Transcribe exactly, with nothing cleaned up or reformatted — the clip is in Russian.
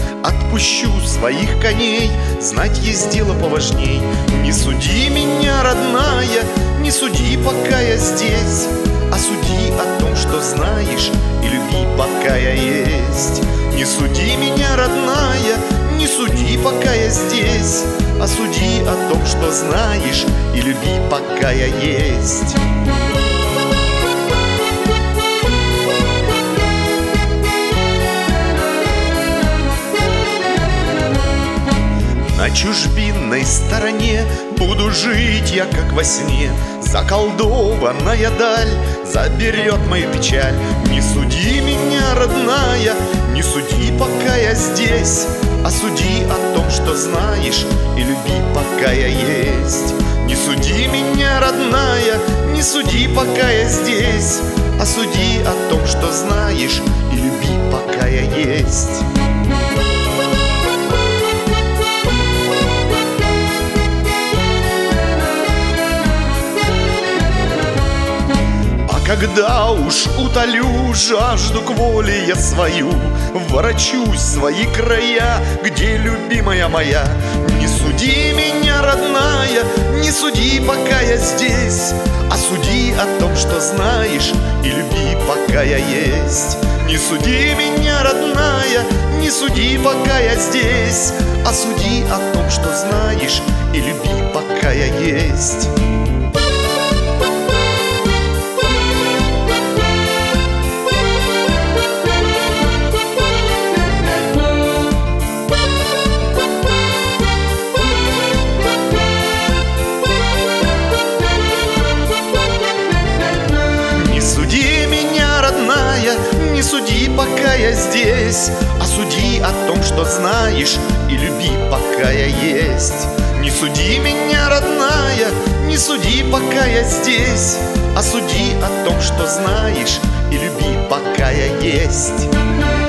отпущу своих коней, знать есть дело поважней. Не суди меня, родная, не суди, пока я здесь, а суди о том, что знаешь, и люби, пока я есть. Не суди меня, родная, не суди, пока я здесь, а суди о том, что знаешь, и люби, пока я есть. На чужбинной стороне буду жить я, как во сне. Заколдованная даль заберет мою печаль. Не суди меня, родная, не суди, пока я здесь, а суди о том, что знаешь, и люби, пока я есть. Не суди меня, родная, не суди, пока я здесь, а суди о том, что знаешь, и люби, пока я есть. Когда уж утолю жажду к воле я свою, ворочусь в свои края, где любимая моя. Не суди меня, родная, не суди, пока я здесь, а суди о том, что знаешь, и люби, пока я есть. Не суди меня, родная, не суди, пока я здесь, а суди о том, что знаешь, и люби, пока я есть. Не суди, пока я здесь, а суди о том, что знаешь, и люби, пока я есть. Не суди меня, родная, не суди, пока я здесь, а суди о том, что знаешь, и люби, пока я есть.